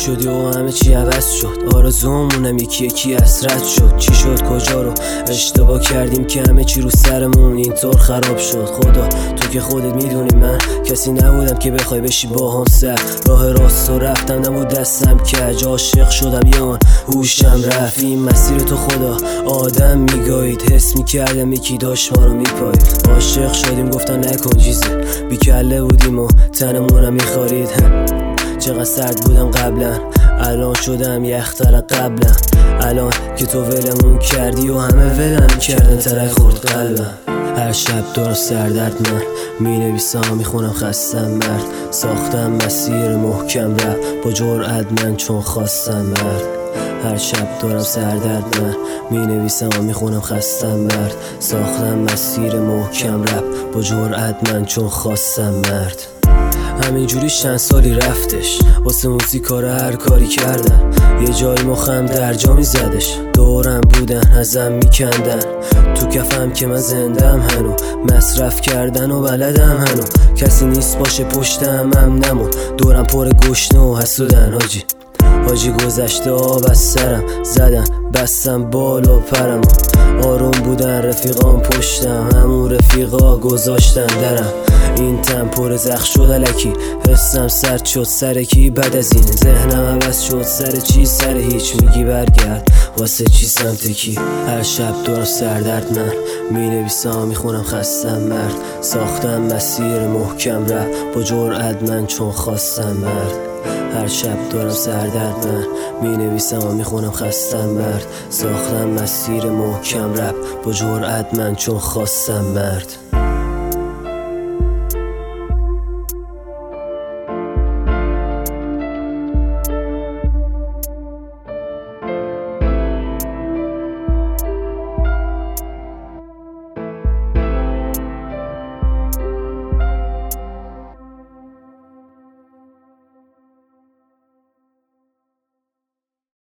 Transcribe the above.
شدی و همه چی عوض شد، آرزومونم یکی یکی اسرت شد. چی شد کجا رو اشتباه کردیم که همه چی رو سرمون اینطور خراب شد؟ خدا تو که خودت میدونی من کسی نبودم که بخوای بشی باهام سر. راه راست و رفتم نبود دستم کج، عاشق شدم یان هوشم رفت. این مسیر تو خدا آدم میگایید، حس میکردم یکی داشت ما رو میپایید. عاشق شدیم گفتن نکن جیزه، بیکله بودیم و تنمونم میخارید. چقدر سرد بودم قبلا، الان شدم یختر قبلا. الان که تو ولمون کردی و همه ولم کردن، ترک خورد قلبم. هر شب دارم سردرد من مینویسم میخونم خستم مرد. ساختم مسیر محکم رفت با جرأت من چون خواستم مرد. هر شب دارم سردرد من مینویسم میخونم خستم مرد. ساختم مسیر محکم رفت با جرأت من چون خواستم مرد. همینجوری چند سالی رفتش، واسه موزیکا رو هر کاری کردن. یه جایی مخم در جا میزدش، دورم بودن ازم میکندن. تو کفم که من زندم هنو، مصرف کردن و بلدم هنو. کسی نیست باشه پشتم هم نمون، دورم پر گشنه و حسودن. حاجی گذشته آب از سرم زدن، بستم بالا پرم. آروم بودن رفیقام پشتم، همون رفیقا گذاشتن درم. این تن پر زخ شد الکی، حسم سرد شد سر کی بعد از این. ذهنم عوض شد سر چی سر هیچ، میگی برگرد واسه چی سمت کی. هر شب دارم سردرد من مینویسم میخونم خستم مرد. ساختم مسیر محکم رفت با جرأت من چون خواستم مرد. هر شب دارم سردرد من مینویسم و میخونم خستم مرد. ساختم مسیر محکم رفت با جرأت من چون خواستم مرد.